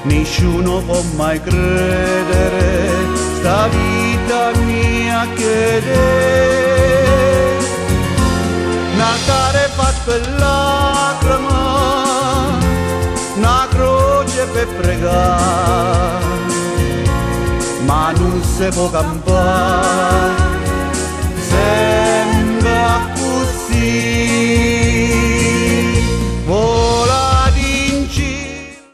nessuno può mai credere, sta vita mia che è. Un altare fatto per lacrime, una croce per pregare, ma non si può campare